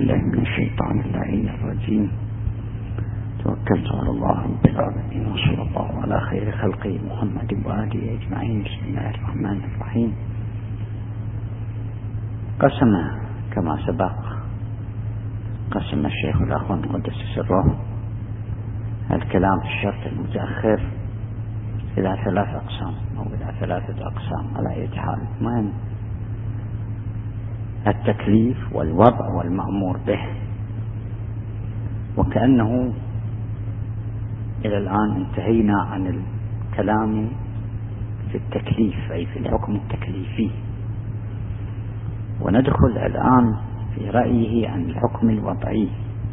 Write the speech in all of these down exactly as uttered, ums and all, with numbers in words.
بالله من الشيطان اللعين الرجيم. توكلت على الله رب العالمين وصلى الله على خير خلقه محمد وآله أجمعين. بسم الله الرحمن الرحيم. قسم كما سبق قسم الشيخ الأخوان قدس سره الكلام في الشرط المتأخر إلى ثلاث أقسام أو إلى ثلاثة أقسام على أي حال. المهم التكليف والوضع والمأمور به، وكأنه إلى الآن انتهينا عن الكلام في التكليف أي في الحكم التكليفي، وندخل الآن في رأيه عن الحكم الوضعي.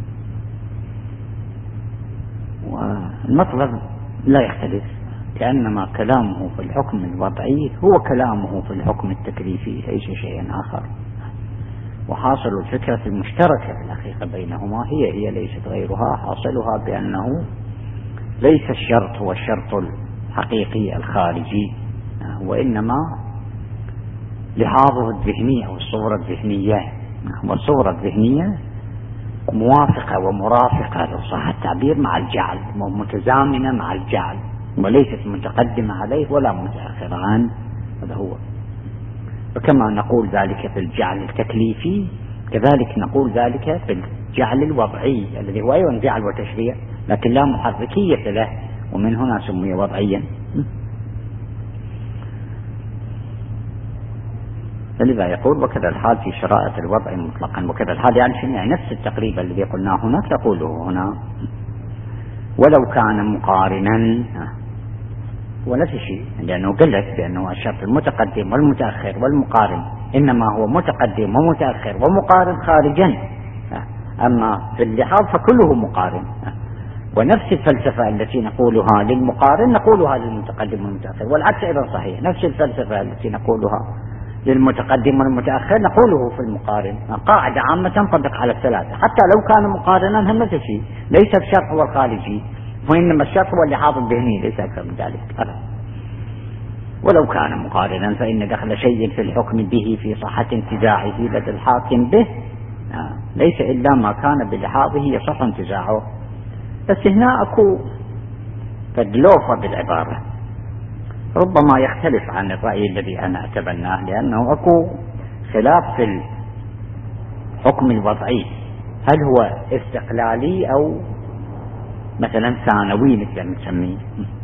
والمطلب لا يختلف، كأنما كلامه في الحكم الوضعي هو كلامه في الحكم التكليفي ليس شيئا آخر. وحاصل الفكرة المشتركة في الحقيقة بينهما هي هي ليست غيرها، حاصلها بأنه ليس الشرط هو الشرط الحقيقي الخارجي، وإنما لحاظه الذهني أو الصورة الذهنية، والصورة الذهنية موافقة ومرافقة لو صح التعبير مع الجعل، متزامنة مع الجعل وليست متقدمة عليه ولا متأخرة عنه. هذا هو. وكما نقول ذلك في الجعل التكليفي كذلك نقول ذلك في الجعل الوضعي الذي هو أيضا جعل وتشريع لكن لا محركية له، ومن هنا سمي وضعيا. لذا يقول وكذا الحال في شرائط الوضع مطلقا. وكذا الحال يعني شنو؟ يعني نفس التقريب الذي قلناه هناك تقوله هنا، ولو كان مقارنا ونفس الشيء، لأنه قلت بأنه الشرط المتقدم والمتأخر والمقارن إنما هو متقدم ومتأخر ومقارن خارجا، أما في اللحاظ فكله مقارن. ونفس الفلسفة التي نقولها للمقارن نقولها للمتقدم والمتأخر، والعكس أيضا صحيح. نفس الفلسفة التي نقولها للمتقدم والمتأخر نقوله في المقارن. قاعدة عامة تنطبق على الثلاثة حتى لو كان مقارنا هم نفس الشيء. ليس الشرط هو الخارجي وإنما الشرط هو اللحاظ الذهني، ليس أكثر من ذلك. ألا. ولو كان مقارنا فإن دخل شيء في الحكم به في صحة انتزاعه لدى الحاكم به آه. ليس إلا ما كان بلحاظه يصح انتزاعه. بس هنا أكو تدلوفة بالعبارة ربما يختلف عن الرأي الذي أنا أتبناه، لأنه أكو خلاف في الحكم الوضعي، هل هو استقلالي أو مثلا ثانوي مثل ما نسميه.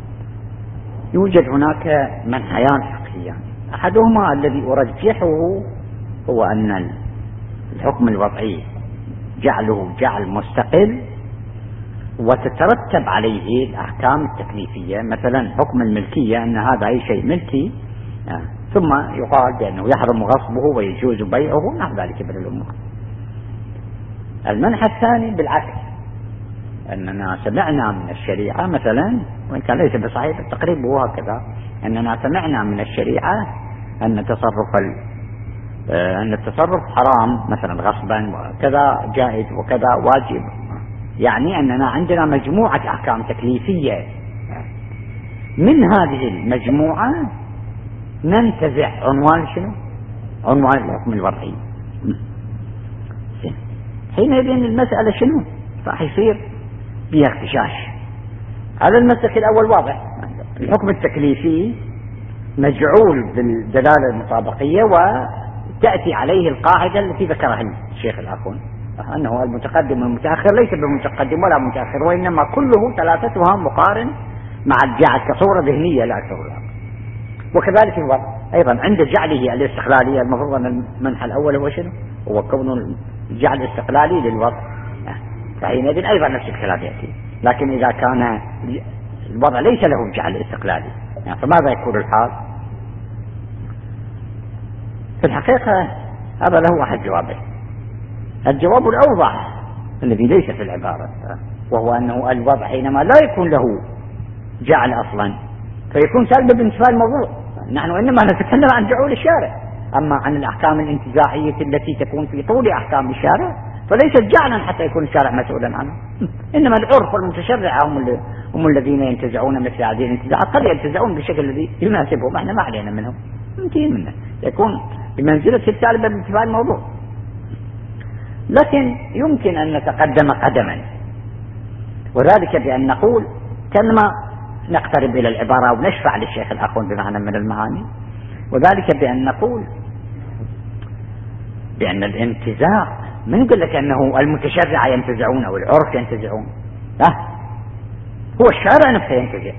يوجد هناك منحيان فقهيان، أحدهما الذي أرجحه هو أن الحكم الوضعي جعله جعل مستقل وتترتب عليه الأحكام التكليفية، مثلا حكم الملكية أن هذا أي شيء ملكي ثم يقال بأنه يحرم غصبه ويجوز بيعه نحو ذلك من الأمور. المنحى الثاني بالعكس، أننا سمعنا من الشريعة مثلا، وإن كان ليس بصحيح التقريب هو هكذا، أننا سمعنا من الشريعة أن تصرف أن التصرف حرام مثلا غصبا وكذا جائز وكذا واجب، يعني أننا عندنا مجموعة أحكام تكليفية، من هذه المجموعة ننتزع عنوان شنو؟ عنوان الحكم الوضعي. حينئذ المسألة شنو؟ راح يصير بها اختشاش. هذا المسلك الأول واضح، الحكم التكليفي مجعول بالدلالة المطابقية وتأتي عليه القاعدة التي ذكرها الشيخ الأخون، أنه المتقدم والمتأخر ليس بمتقدم ولا متأخر، وإنما كله ثلاثتها مقارن مع الجعل كصورة ذهنية لا أكثر ولا أقل. وكذلك الوضع أيضا عند جعله الاستقلالية، المفروض أن المنحى الأول هو شنو؟ هو كون الجعل الاستقلالي للوضع، فحينئذ أيضا نفس الكلام يأتي. لكن إذا كان الوضع ليس له جعل استقلالي يعني فماذا يكون الحال؟ في الحقيقة هذا له أحد جوابين. الجواب الأوضح الذي ليس في العبارة، وهو أنه الوضع حينما لا يكون له جعل أصلا فيكون سلبا بانتفاء الموضوع. نحن إنما نتكلم عن جعول الشارع، أما عن الأحكام الانتزاعية التي تكون في طول أحكام الشارع فليست جعلا حتى يكون الشارع مسؤولا عنه، إنما العرف والمتشرع هم, هم الذين ينتزعون مثل هذه الانتزاعات، قد ينتزعون بالشكل الذي يناسبهم، احنا ما علينا منهم، منتهين منه، يكون بمنزلة السالبة بانتفاء الموضوع. لكن يمكن أن نتقدم قدما، وذلك بأن نقول كما نقترب إلى العبارة ونشفع للشيخ الأخون بمعنى من المعاني، وذلك بأن نقول بأن الانتزاع ما نقول لك أنه المتشرع ينتزعون أو العرف ينتزعون، لا، هو الشارع نفسه ينتزع،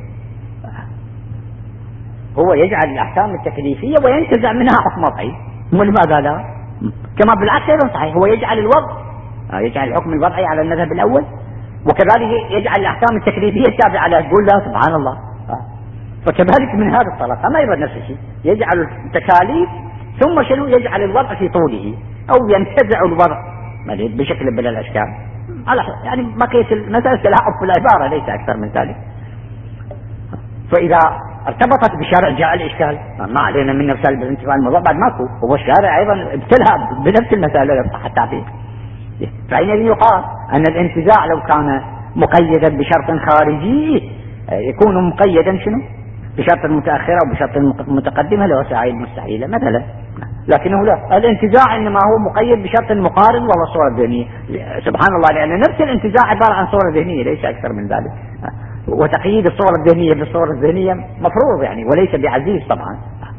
هو يجعل الأحكام التكليفية وينتزع منها حكم وضعي، ولماذا لا؟ كما بالعكس أيضا صحيح، هو يجعل الوضع يجعل الحكم الوضعي على المذهب الأول، وكذلك يجعل الأحكام التكليفية التابعة له، تقول لا سبحان الله. فكذلك من هذا الطرف أما أيضا نفس الشيء، يجعل التكاليف ثم شنو يجعل الوضع في طوله، أو ينتزع الوضع بشكل من الأشكال، على يعني بقية المسألة تلاعب في العبارة ليس أكثر من ذلك. فإذا ارتبطت بشارع جاء الإشكال، ما علينا من نفس الانتفاع الموضوع بعد ماكو، هو الشارع أيضا ابتلها بنفس المسألة لو صح التعبير. فحينئذ يقال أن الانتزاع لو كان مقيدا بشرط خارجي يكون مقيدا شنو بشرط متأخرة أو بشرط متقدمة لوسائل مستحيلة مثلا، لكنه لا، الانتزاع إنما هو مقيد بشرط مقارن وهو الصورة الذهنية، سبحان الله، لأن نفس الانتزاع عبارة عن صورة ذهنية ليس أكثر من ذلك، وتقييد الصورة الذهنية بالصورة الذهنية مفروض يعني وليس بعزيز طبعا.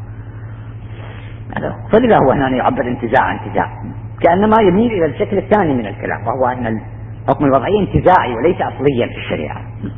فلذا هو هنا يعبر انتزاع انتزاع كأنما يميل إلى الشكل الثاني من الكلام، وهو أن الحكم الوضعي انتزاعي وليس أصليا في الشريعة.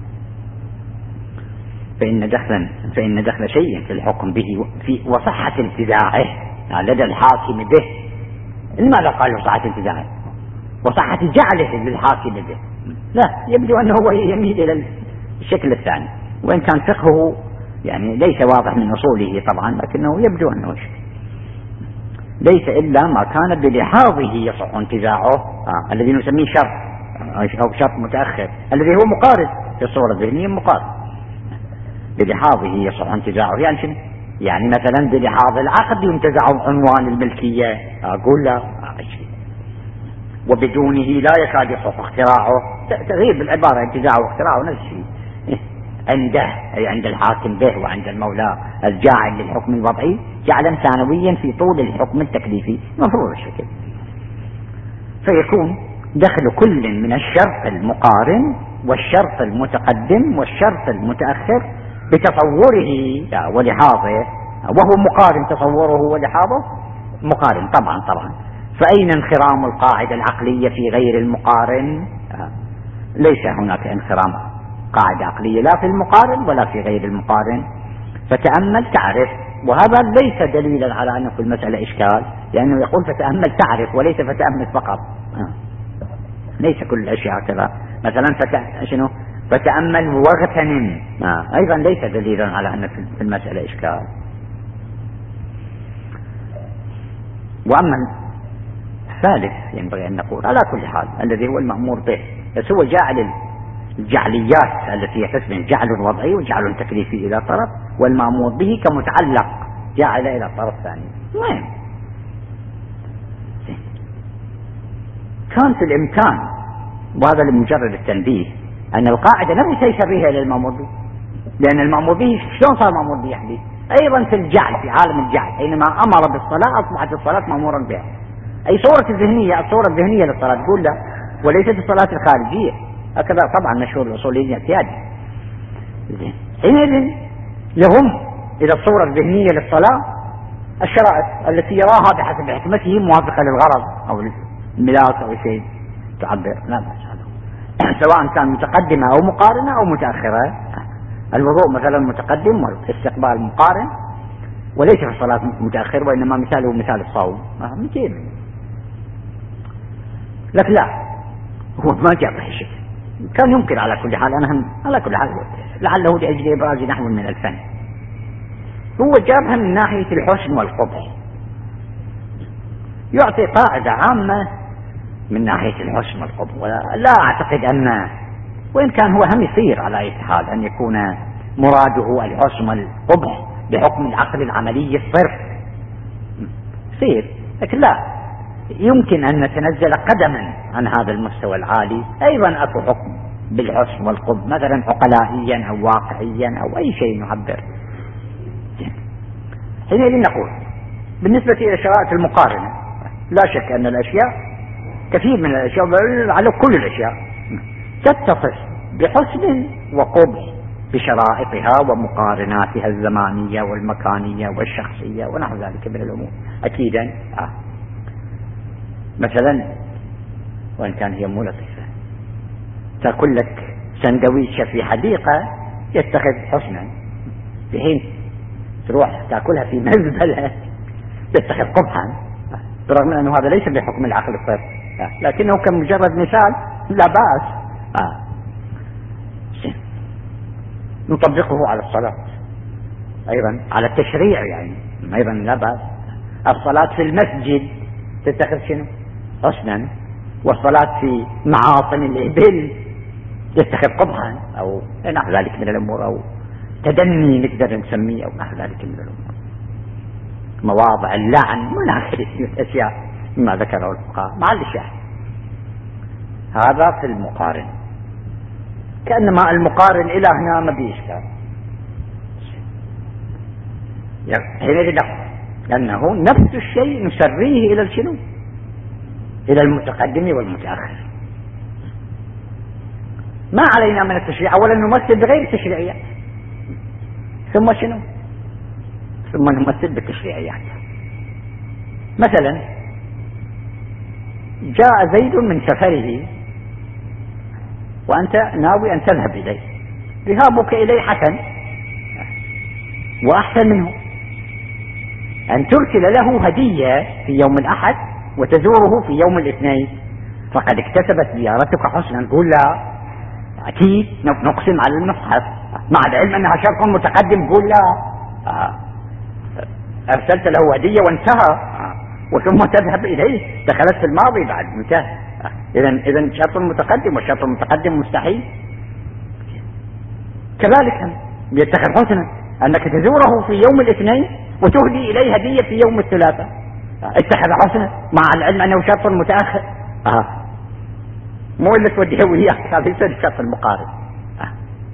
فإن دخلا فإن دخل شيء في الحكم به في وصحة انتزاعه لدى الحاكم به، لماذا قالوا صحة انتزاعه وصحة جعله للحاكم به؟ لا، يبدو أنه هو يميل إلى الشكل الثاني، وإن كان فقهه يعني ليس واضح من أصوله طبعا، لكنه يبدو أنه شيء ليس إلا ما كان بلحاظه يصح انتزاعه، آه. الذي نسميه شرط أو شرط متأخر الذي هو مقارن في الصورة الذهنية مقارن، بلحاظه يصح انتزاعه يعني شنو؟ يعني مثلا بلحاظ العقد ينتزع عنوان الملكية، أقول لا، وبدونه لا يكاد يصح اختراعه، تغيير بالعبارة انتزاعه واختراعه نفس الشيء عنده، أي عند الحاكم به وعند المولى الجاعل للحكم الوضعي جعلا ثانويا في طول الحكم التكليفي مفروض الشكل. فيكون دخل كل من الشرط المقارن والشرط المتقدم والشرط المتأخر بتصوره ولحاظه، وهو مقارن تصوره ولحاظه مقارن طبعا طبعا. فأين انخرام القاعدة العقلية في غير المقارن؟ ليس هناك انخرام قاعدة عقلية لا في المقارن ولا في غير المقارن، فتأمل تعرف، وهذا ليس دليلا على أن في المسألة إشكال، لأنه يقول فتأمل تعرف وليس فتأمل فقط، ليس كل الأشياء كذا، مثلا فت... شنو فتأمل واغتنم، أيضا ليس دليلا على أن في المسألة إشكال. وأما الثالث ينبغي أن نقول على كل حال الذي هو المأمور به، بس هو جاعل الجعليات التي تسمى جعل وضعي وجعل تكليفي إلى طرف، والمأمور به كمتعلق جعل إلى طرف ثاني. مهم كان في الإمكان، وهذا لمجرد التنبيه، أن القاعدة نفسها يشبهها إلى المأمور به، لأن المأمور به شلون صار مأمور به يحدث أيضا في الجعل، في عالم الجعل حينما أمر بالصلاة أصبحت الصلاة مأمورا بها، أي صورة الذهنية الصورة الذهنية للصلاة تقول لا، وليست الصلاة الخارجية، هكذا طبعا مشهور الأصوليين الاعتيادي. حينئذ يهم إلى الصورة الذهنية للصلاة الشرائط التي يراها بحسب حكمته موافقة للغرض أو الملاك أو شيء تعبر، لا بأس سواء كان متقدمة أو مقارنة أو متأخرة. الوضوء مثلا متقدم والاستقبال مقارن، وليس في الصلاة متأخر، وإنما مثاله مثال الصوم مثير. لكن لا، هو ما جاب الشكل، كان يمكن على كل حال، أنا على كل حال لعله لأجل إبراز نحو من الفن، هو جابها من ناحية الحسن والقبح، يعطي قاعدة عامة من ناحية الحسن والقبح، ولا أعتقد أن، وإن كان هو هم يصير على أي حال أن يكون مراده الحسن والقبح بحكم العقل العملي الصرف يصير، لكن لا يمكن أن نتنزل قدما عن هذا المستوى العالي، أيضا أكو حكم بالحسن والقبح مثلا عقلائيا أو واقعيا أو أي شيء نعبر. حينئذ نقول بالنسبة إلى شرائط المقارنة لا شك أن الأشياء كثير من الأشياء على كل الأشياء تتصف بحسن وقبح بشرائطها ومقارناتها الزمانية والمكانية والشخصية ونحو ذلك من الأمور أكيدا. آه. مثلا وإن كان هي مو لطيفة، تأكل لك سندويشة في حديقة يتخذ حسنا، في حين تروح تأكلها في مزبلة يتخذ قبحا، برغم أنه هذا ليس بحكم العقل الطيب، لكنه كمجرد مثال لا بأس. آه. نطبقه على الصلاة أيضا، على التشريع يعني أيضا لا بأس. الصلاة في المسجد تتخذ شنو؟ حسنا، والصلاة في معاصم الإبل يتخذ قبحا أو نحو ذلك من الأمور، أو تدني نقدر نسميه، أو نحو ذلك من الأمور، مواضع اللعن من آخر الأشياء مما ذكره الفقهاء مع الشاهد. هذا في المقارن، كأنما المقارن إلى هنا ما بيشكال حينئذ لأنه نفس الشيء نسريه إلى الشنو؟ إلى المتقدم والمتأخر. ما علينا من التشريع، أولا نمثل بغير التشريعيات، ثم شنو؟ ثم نمثل بالتشريعيات. مثلا جاء زيد من سفره وأنت ناوي أن تذهب إليه، ذهابك إليه حسن وأحسن منه أن ترسل له هدية في يوم الأحد وتزوره في يوم الاثنين، فقد اكتسبت زيارتك حسنا. قول لا، أكيد نقسم على المصحف مع العلم أنها شرط متقدم. قول لا، أرسلت له هدية وانتهى وثم تذهب إليه، دخلت في الماضي بعد انتهى. إذن إذن شرط متقدم، والشرط المتقدم مستحيل. كذلك يتخذ حسنا أنك تزوره في يوم الاثنين وتهدي إليه هدية في يوم الثلاثاء، اتخذ حسنا مع العلم أنه شرط متأخر. آه. مو اللي توديه وياك، هذا يصير الشرط المقارب. آه.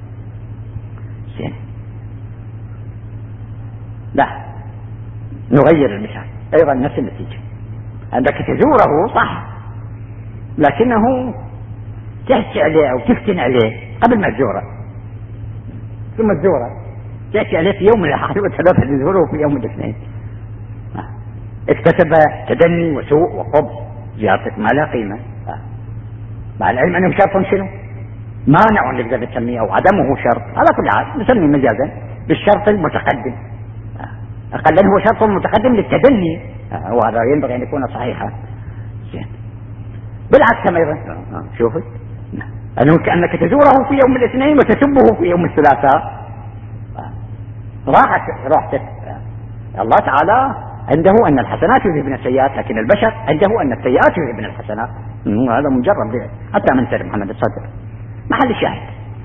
لا، نغير المثال أيضا نفس النتيجة، أنك تزوره صح، لكنه تحكي عليه أو تفتن عليه قبل ما تزوره، ثم تزوره تحكي عليه في يوم الأحد وثلاثة تزوره في يوم الاثنين. آه. اكتسب تدني وسوء وقبح، زيارتك ما لا قيمة. آه. مع العلم أنه شرط شنو؟ مانع نقدر نسميه، أو عدمه شرط، على كل حال نسميه مجازا بالشرط المتقدم. أقل هو شرط متقدم للتدني، وهذا ينبغي أن يكون صحيحا. بالعكس أيضا شوفوا أنه كأنك تزوره في يوم الاثنين وتسبه في يوم الثلاثاء، راحت راحتك. الله تعالى عنده أن الحسنات يذهبن السيئات، لكن البشر عنده أن السيئات يذهبن الحسنات. هذا مجرد حتى من سير محمد الصدر محل الشاهد.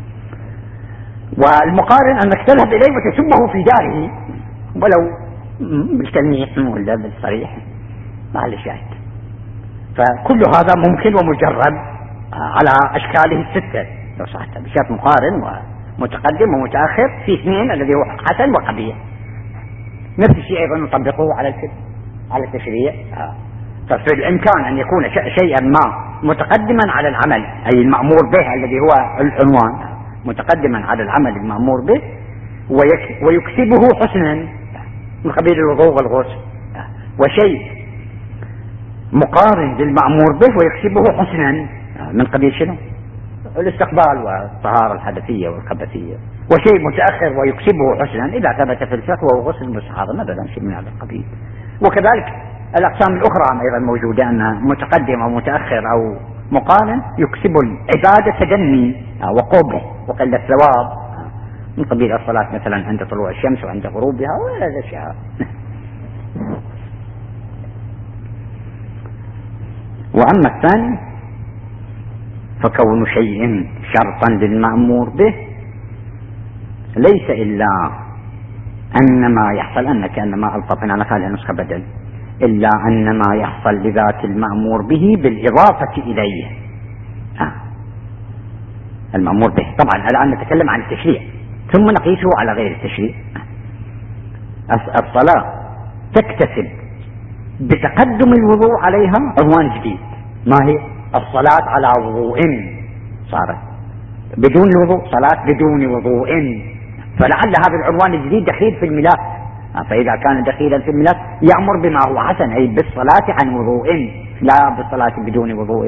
والمقارن أنك تذهب إليه وتسبه في داره ولو بالتلميح ولا بالصريح محل الشاهد. فكل هذا ممكن ومجرب على أشكاله الستة لو صحت، بشرط مقارن ومتقدم ومتأخر في اثنين الذي هو حسن وقبيح. نفس الشيء أيضا نطبقه على على التشريع. ففي الإمكان أن يكون شيئا ما متقدما على العمل، أي المأمور به الذي هو العنوان، متقدما على العمل المأمور به ويكسبه حسنا من قبيل الوضوء والغسل، وشيء مقارن للمأمور به ويكسبه حسنا من قبيل شنو؟ الاستقبال والطهارة الحدثية والخبثية، وشيء متأخر ويكسبه حسنا إذا ثبت في الفقه والغسل المستحاضة مثلا، شيء من هذا القبيل. وكذلك الأقسام الأخرى أيضا موجودة، أن متقدم أو متأخر أو مقارن يكسب العبادة تدني وقبح وقلة ثواب، من قبيل الصلاة مثلا عند طلوع الشمس وعند غروبها ولا الأشياء. وأما الثاني فكون شيء شرطا للمأمور به ليس إلا أن ما يحصل، أنك أنما ألطفنا أنا خالي نسخة بدل، إلا أن ما يحصل لذات المأمور به بالإضافة إليه. آه. المأمور به طبعا الآن نتكلم عن التشريع ثم نقيسه على غير التشريع. الصلاة تكتسب بتقدم الوضوء عليها عنوان جديد ما هي الصلاة على وضوء، صارت بدون الوضوء صلاة بدون وضوء، فلعل هذا العنوان الجديد دخيل في الملاك، فإذا كان دخيلا في الملاك يأمر بما هو حسن، أي بالصلاة عن وضوء لا بالصلاة بدون وضوء،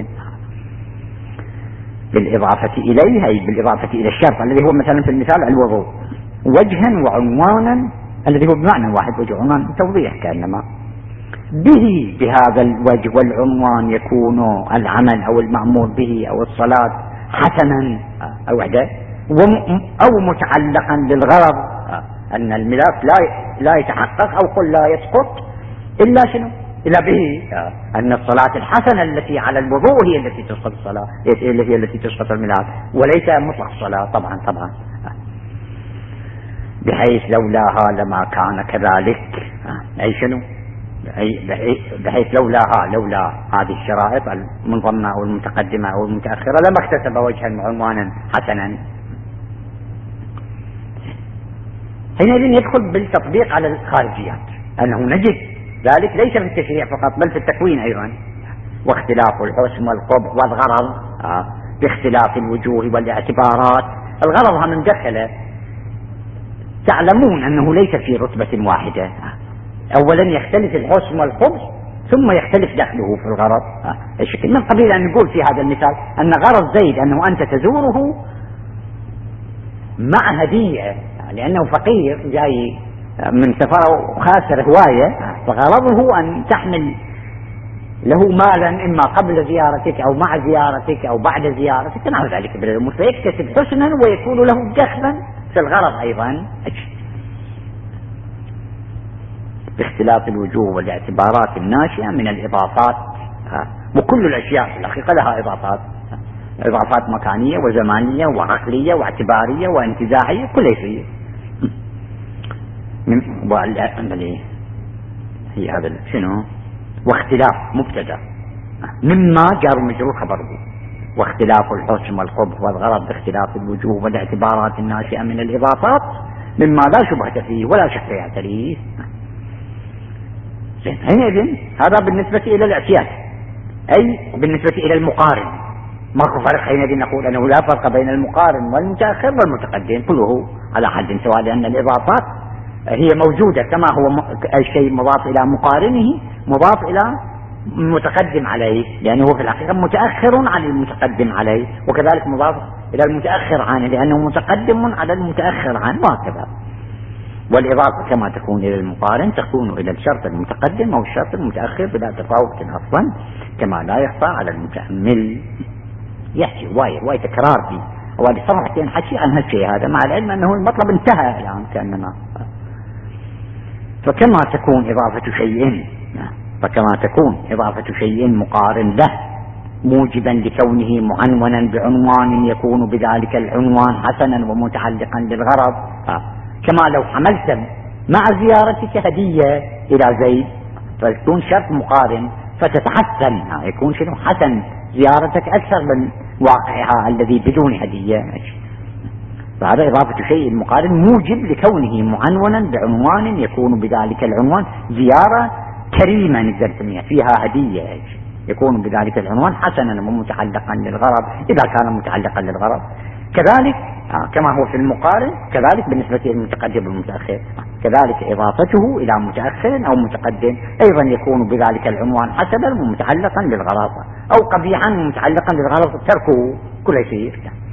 بالإضافة إليه أي بالإضافة إلى الشرط الذي هو مثلا في المثال الوضوء، وجها وعنوانا الذي هو بمعنى واحد، وجه عنوان توضيح كأنما به، بهذا الوجه والعنوان يكون العمل أو المأمور به أو الصلاة حسنا أو وحده، أو متعلقا بالغرض، أن الملاك لا لا يتحقق أو قل لا يسقط إلا شنو؟ إلا به، أن الصلاة الحسنة التي على الوضوء هي التي تسقط الصلاة، هي التي تسقط الملاك، وليس مطلق الصلاة طبعا طبعا، بحيث لولاها لما كان كذلك، أي شنو؟ بحيث لولاها لولا هذه الشرائط المنضمة أو المتقدمة أو المتأخرة لما اكتسب وجها وعنوانا حسنا. حينئذ يدخل بالتطبيق على الخارجيات، أنه نجد ذلك ليس في التشريع فقط بل في التكوين أيضا، واختلاف الحسن والقبح والغرض باختلاف الوجوه والاعتبارات، الغرض من دخل تعلمون أنه ليس في رتبة واحدة، أولا يختلف الحسن والقبح ثم يختلف دخله في الغرض، من قبيل أن نقول في هذا المثال أن غرض زيد أنه أنت تزوره مع هدية لأنه فقير جاي من سفر وخاسر هواية، فغرضه أن تحمل له مالا إما قبل زيارتك أو مع زيارتك أو بعد زيارتك نحو ذلك من الأمور، فيكتسب حسنا ويكون له دخلا في الغرض أيضا، باختلاف الوجوه والاعتبارات الناشئة من الإضافات، وكل الأشياء في الحقيقة لها إضافات، إضافات مكانية وزمانية وعقلية واعتبارية وانتزاعية كل شيء، هي هذا شنو؟ واختلاف مبتدا مما جار مجرور خبره، واختلاف الحسن والقبح والغرض باختلاف الوجوه والاعتبارات الناشئة من الإضافات مما لا شبهة فيه ولا شك يعتريه. حينئذ هذا بالنسبة إلى الاعتياد، أي بالنسبة إلى المقارن، ماكو فرق حينئذ نقول أنه لا فرق بين المقارن والمتأخر والمتقدم، كله على حد سواء، لأن الإضافات هي موجودة كما هو الشيء مضاف إلى مقارنه مضاف إلى متقدم عليه، لأنه في الحقيقة متأخر عن المتقدم عليه، وكذلك مضاف إلى المتأخر عنه لأنه متقدم على المتأخر عنه، وهكذا. والإضافة كما تكون إلى المقارن تكون إلى الشرط المتقدم أو الشرط المتأخر بلا تفاوت أصلا، كما لا يخفى على المتأمل. يحكي وايد وايد تكرار فيه، وهذه صراحة حكي عن هالشيء هذا مع العلم أنه المطلب انتهى الآن كأننا. فكما تكون إضافة شيء فكما تكون إضافة شيء مقارن له موجبا لكونه معنونا بعنوان يكون بذلك العنوان حسنا ومتعلقا بالغرض، كما لو حملت مع زيارتك هدية إلى زيد فتكون شرط مقارن فتتحسن، يكون شنو حسن زيارتك أكثر من واقعها الذي بدون هدية، فهذا إضافة شيء مقارن موجب لكونه معنونا بعنوان يكون بذلك العنوان زيارة كريمة نقدر نسميها فيها هدية، يكون بذلك العنوان حسنا ومتعلقا للغرض إذا كان متعلقا للغرض، كذلك كما هو في المقارن كذلك بالنسبة للمتقدم والمتأخر، كذلك إضافته إلى متأخر أو متقدم أيضا يكون بذلك العنوان حسنا ومتعلقا للغرض، أو قبيحا ومتعلقا للغرض تركه كل شيء.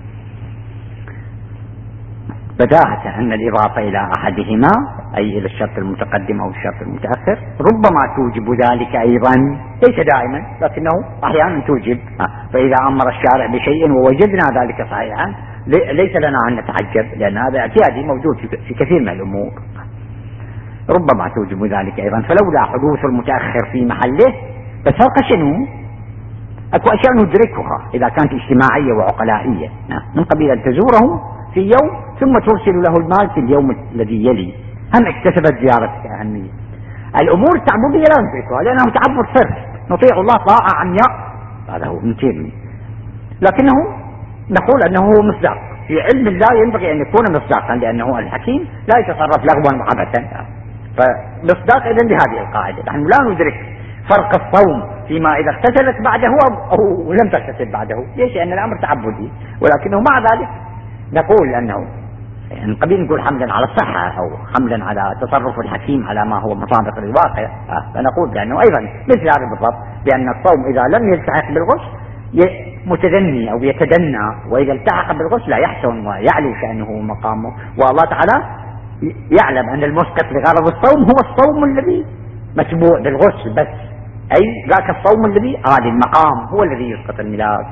بداهة أن الإضافة إلى أحدهما أي إلى الشرط المتقدم أو الشرط المتأخر ربما توجب ذلك أيضا، ليس دائما لكنه أحيانا توجب، فإذا أمر الشارع بشيء ووجدنا ذلك صحيحا ليس لنا أن نتعجب، لأن هذا اعتيادي موجود في كثير من الأمور، ربما توجب ذلك أيضا. فلولا حدوث المتأخر في محله فسرق شنو؟ أكو أشياء ندركها إذا كانت اجتماعية وعقلائية، من قبيل أن تزوره في يوم ثم ترسل له المال في اليوم الذي يلي، هم اكتسبت زيارتك أهمية. الأمور التعبدية لا ندركها لأنه تعبد فرد، نطيع الله طاعة عمياء، هذا هو مثير، لكنه نقول أنه هو مصداق في علم الله، ينبغي أن يكون مصداقا لأنه الحكيم لا يتصرف لغوا وعبثا، فمصداق إذن بهذه القاعدة. نحن لا ندرك فرق الصوم فيما إذا اغتسلت بعده أو لم تغتسل بعده. ليش؟ لأن الأمر تعبدي، ولكنه مع ذلك نقول أنه يعني قبل نقول حملا على الصحة أو حملا على تصرف الحكيم على ما هو مطابق للواقع، فنقول بأنه أيضا مثل هذا بالضبط، بأن الصوم إذا لم يلتحق بالغسل متدني أو يتدنى، وإذا التحق بالغسل لا يحسن ويعلو شأنه ومقامه. والله تعالى يعلم أن المسقط لغرض الصوم هو الصوم الذي متبوع بالغسل بس، أي ذاك الصوم الذي هذا المقام هو الذي يسقط الميلاد.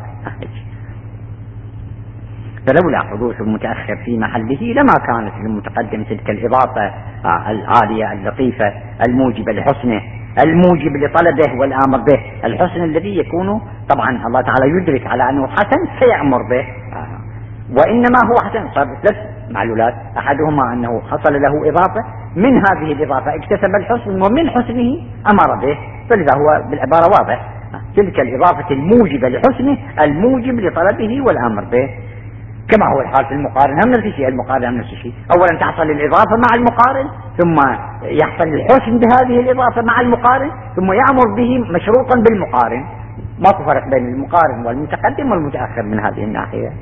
فلولا حدوث المتأخر في محله لما كانت للمتقدم تلك الإضافة العالية اللطيفة الموجبة لحسنه، الموجب لطلبه والآمر به، الحسن الذي يكون طبعا الله تعالى يدرك على أنه حسن فيأمر به، وإنما هو حسن. صار ثلاث معلولات، أحدهما أنه حصل له إضافة، من هذه الإضافة اكتسب الحسن ومن حسنه أمر به، فلذا هو بالعبارة واضح، تلك الإضافة الموجبة لحسنه الموجب لطلبه والآمر به، كما هو الحال في المقارن. هم نفس الشيء، المقارن هم نفس الشيء، أولا تحصل الإضافة مع المقارن، ثم يحصل الحسن بهذه الإضافة مع المقارن، ثم يأمر به مشروطا بالمقارن. ما تفرق بين المقارن والمتقدم والمتأخر من هذه الناحية.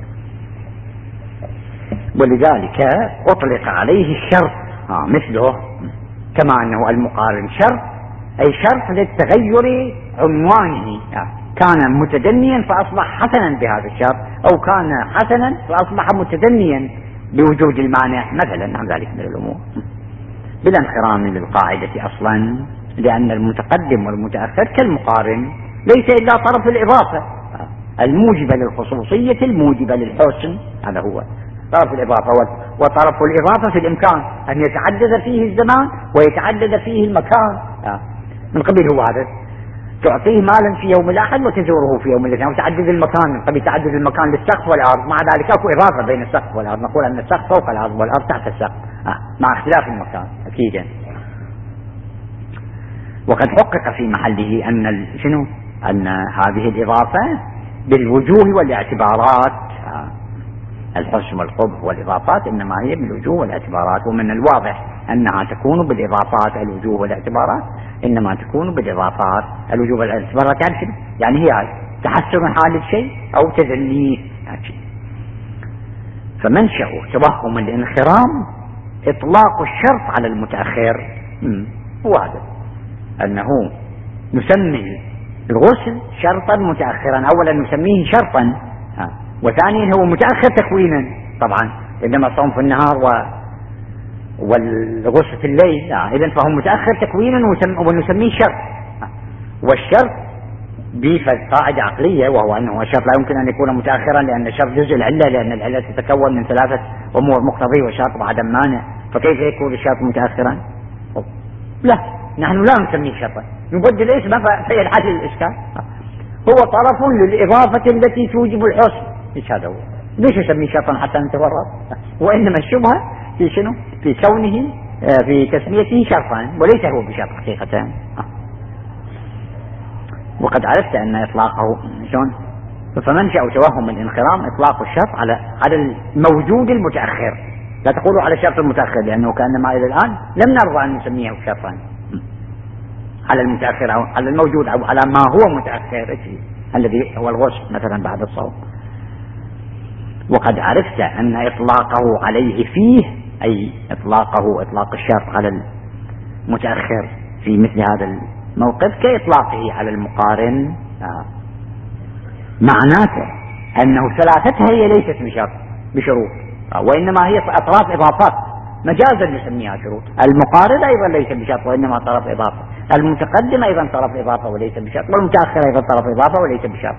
ولذلك أطلق عليه الشرط آه مثله، كما أنه المقارن شرط، أي شرط للتغير عنوانه، آه كان متدنيا فأصبح حسنا بهذا الشرط، أو كان حسنا فأصبح متدنيا بوجود المانع مثلا، نعم ذلك من الأمور، بلا انخرام للقاعدة أصلا، لأن المتقدم والمتأخر كالمقارن ليس إلا طرف الإضافة الموجبة للخصوصية الموجبة للحسن، هذا هو طرف الإضافة. وطرف الإضافة في الإمكان أن يتعدد فيه الزمان ويتعدد فيه المكان، من قبيل هو هذا تعطيه مالا في يوم الأحد وتزوره في يوم الاثنين، وتعدد المكان من قبل تعدد المكان للسقف والأرض، مع ذلك أكو إضافة بين السقف والأرض، نقول أن السقف فوق الأرض والأرض تحت السقف مع اختلاف المكان أكيدا. وقد حقق في محله أن شنو أن هذه الإضافة بالوجوه والاعتبارات، الحسن والقبح والإضافات إنما هي بالوجوه والاعتبارات، ومن الواضح أنها تكون بالإضافات الوجوه والاعتبارات، إنما تكون بالإضافات الوجوه والاعتبارات. يعني شنو؟ يعني هي تحسن حال الشيء أو تدنيه. فمنشأ توهم الانخرام إطلاق الشرط على المتأخر، هو هذا أنه نسمي الغسل شرطا متأخرا، أولا نسميه شرطا، وثانيا هو متأخر تكوينا طبعا، إنما صوم في النهار و... والغسل في الليل، إذن فهو متأخر تكوينا ونسميه شرط. والشرط بفز قاعدة عقلية، وهو أنه الشرط لا يمكن أن يكون متأخرا، لأن الشرط جزء العلة، لأن العلة تتكون من ثلاثة أمور مقتضي وشرط وعدم مانع، فكيف يكون الشرط متأخرا؟ لا، نحن لا نسميه شرطا، نبدل اسمه فينحل الإشكال. هو طرف للإضافة التي توجب الحسن، ايش هذا هو؟ ليش يسميه شرطا حتى نتورط؟ وإنما الشبهة في شنو؟ في كونه في تسميته شرطا وليس هو بشرط حقيقة. وقد عرفت أن إطلاقه شلون؟ فمنشأ توهم الانخرام إطلاق الشرط على على الموجود المتأخر، لا تقولوا على الشرط المتأخر، لأنه كأنما إلى الآن لم نرضى أن نسميه شرطا على المتأخر أو على الموجود أو على ما هو متأخر الذي هو الغسل مثلا بعد الصوم. وقد عرفت أن إطلاقه عليه فيه، أي إطلاقه إطلاق الشرط على المتأخر في مثل هذا الموقف كإطلاقه على المقارن، آه. معناته أنه ثلاثتها هي ليست بشرط بشروط، آه. وإنما هي أطراف إضافات مجازا نسميها شروط. المقارن أيضا ليس بشرط وإنما طرف إضافة، المتقدم أيضا طرف إضافة وليس بشرط، والمتأخر أيضا طرف إضافة وليس بشرط،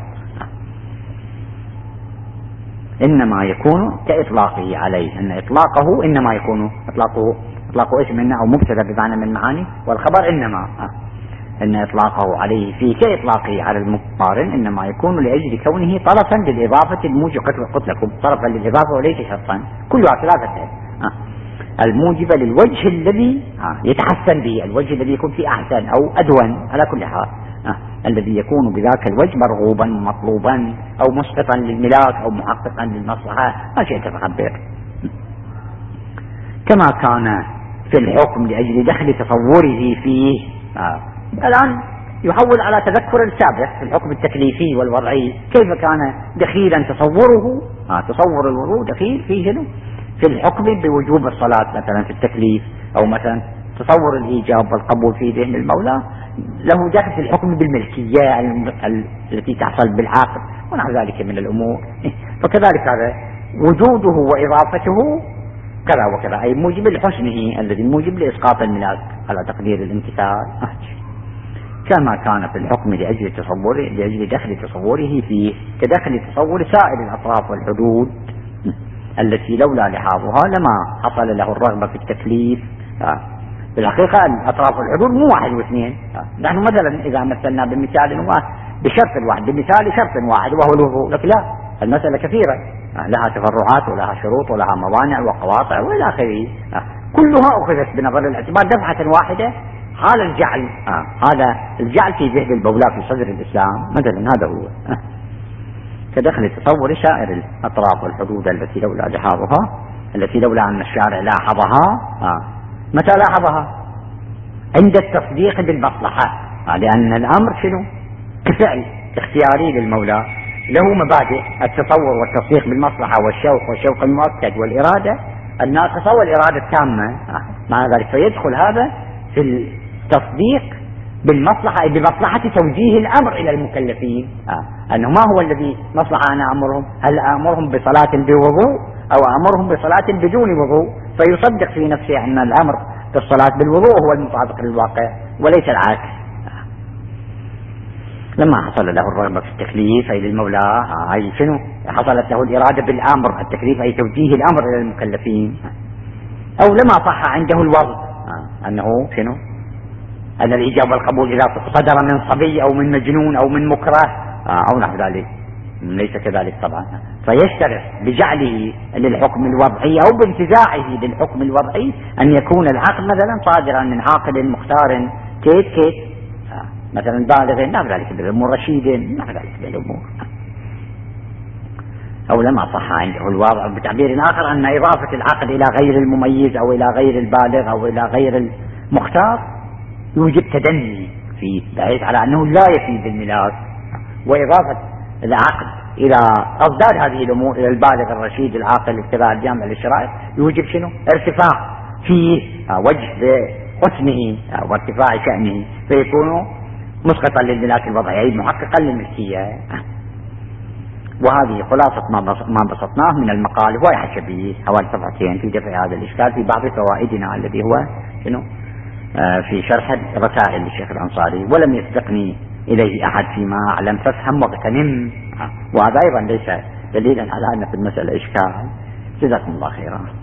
إنما يكون كإطلاقه عليه، أن إطلاقه إنما يكون إطلاقه إطلاق اسم إن أو مبتدا بمعنى من معاني، والخبر إنما أن إطلاقه عليه فيه كإطلاقه على المقارن إنما يكون لأجل كونه طرفا للإضافة الموجب، قلت لكم طرفا للإضافة وليس شرطا، كلها ثلاثة، الموجبة للوجه الذي يتحسن به، الوجه الذي يكون فيه أحسن أو أدون على كل حال، آه. الذي يكون بذاك الوجه مرغوبا مطلوبا أو مسقطا للملاك أو محققا للمصلحة، ما شئت فعبر. كما كان في الحكم لأجل دخل تصوره فيه، آه. الآن يحول على تذكر السابق في الحكم التكليفي والوضعي، كيف كان دخيلا تصوره، آه تصور الوضوء دخيل في شنو؟ في الحكم بوجوب الصلاة مثلا في التكليف، أو مثلا تصور الإيجاب والقبول في ذهن المولى له دخل في الحكم بالملكية التي تحصل بالعقد ونحو ذلك من الأمور. فكذلك هذا وجوده وإضافته كذا وكذا، أي موجب لحسنه الذي موجب لإسقاط الملاك على تقدير الامتثال، كما كان في الحكم لأجل تصوره لأجل دخل تصوره فيه كدخل تصور سائر الأطراف والحدود التي لولا لحاظها لما حصل له الرغبة في التكليف. بالحقيقة الأطراف والحدود مو واحد واثنين، نحن مثلا إذا مثلنا بمثال واحد بشرط واحد بمثال شرط واحد وهو الوضوء، لكن لا، المسألة كثيرة لها تفرعات ولها شروط ولها موانع وقواطع وإلى آخره، كلها أخذت بنظر الاعتبار دفعة واحدة حال الجعل، آه. هذا الجعل في ذهن البولاء في صدر الإسلام مثلا، هذا هو آه. كدخل تصور سائر الأطراف والحدود التي لولا لحاظها التي لولا أن الشارع لاحظها. آه. متى لاحظها؟ عند التصديق بالمصلحة، آه. لأن الأمر شنو؟ كفعل اختياري للمولى له مبادئ التصور والتصديق بالمصلحة والشوق والشوق المؤكد والإرادة الناقصة والإرادة التامة، آه. مع ذلك فيدخل هذا في التصديق بالمصلحة، أي بمصلحة توجيه الأمر إلى المكلفين، آه. أنه ما هو الذي مصلحة أنا أمرهم؟ هل أمرهم بصلاة بوضوء أو أمرهم بصلاة بدون وضوء؟ فيصدق في نفسه أن الأمر بالصلاة بالوضوء هو المطابق للواقع وليس العكس. آه. لما حصل له الرغبة في التكليف أي للمولى، آه. أي شنو؟ حصلت له الإرادة بالأمر، التكليف أي توجيه الأمر إلى المكلفين، أو لما صح عنده الوضع، آه. أنه شنو؟ أن الإجابة والقبول إذا صدر من صبي أو من مجنون أو من مكره أو نحو ذلك، ليس كذلك طبعا، فيشترط بجعله للحكم الوضعي أو بانتزاعه للحكم الوضعي أن يكون العقد مثلا صادرا من عاقل مختار كيف كيف مثلا بالغ نحو ذلك بالأمور رشيد نحو ذلك بالأمور، أو لما صح عنده الوضع بتعبير آخر أن إضافة العقد إلى غير المميز أو إلى غير البالغ أو إلى غير المختار يوجب تدني فيه بحيث على أنه لا يفيد الملاك، وإضافة العقد إلى أضداد هذه الأمور إلى البالغ الرشيد العاقل الكذا الجامع للشرائع يوجب شنو؟ ارتفاع فيه وجه بحسنه وارتفاع شأنه فيكون مسقطا للملاك الوضعي أي محققا للملكية. وهذه خلاصة ما بسطناه من المقال، هو يحشى حوالي صفحتين في دفع هذا الإشكال في بعض فوائدنا الذي هو شنو؟ في شرح رسائل الشيخ الأنصاري، ولم يسبقني إليه أحد فيما أعلم، فافهم واغتنم، وهذا أيضا ليس دليلا على أن في المسألة إشكال. جزاكم الله خيرا.